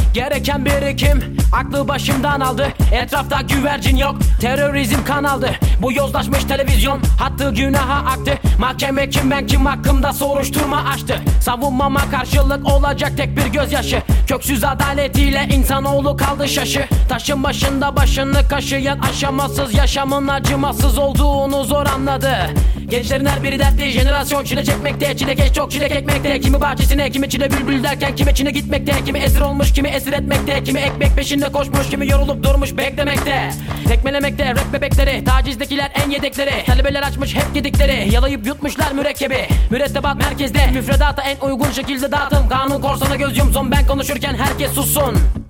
Gereken birikim aklı başımdan aldı. Etrafta güvercin yok, terörizm kan aldı. Bu yozlaşmış televizyon hattı günaha aktı. Mahkeme kim ben kim hakkımda soruşturma açtı. Savunmama karşılık olacak tek bir gözyaşı. Köksüz adaletiyle insanoğlu kaldı şaşı. Taşın başında başını kaşıyan aşamasız, yaşamın acımasız olduğunu zor anladı. Gençlerin her biri dertli, jenerasyon çile çekmekte. Çile geç çok çilek ekmekte. Kimi bahçesine, kimi çile bülbül derken kimi çine gitmekte. Kimi esir olmuş, kimi esir etmekte. Kimi ekmek peşinde koşmuş, kimi yorulup durmuş beklemekte. Tekmelemekte rap bebekleri, tacizdekiler en yedekleri. Talebeler açmış hep gedikleri, yalayıp yutmuşlar mürekkebi. Mürettebat merkezde, müfredata en uygun şekilde dağıtım. Kanun korsana göz yumsun, ben konuşurken herkes sussun.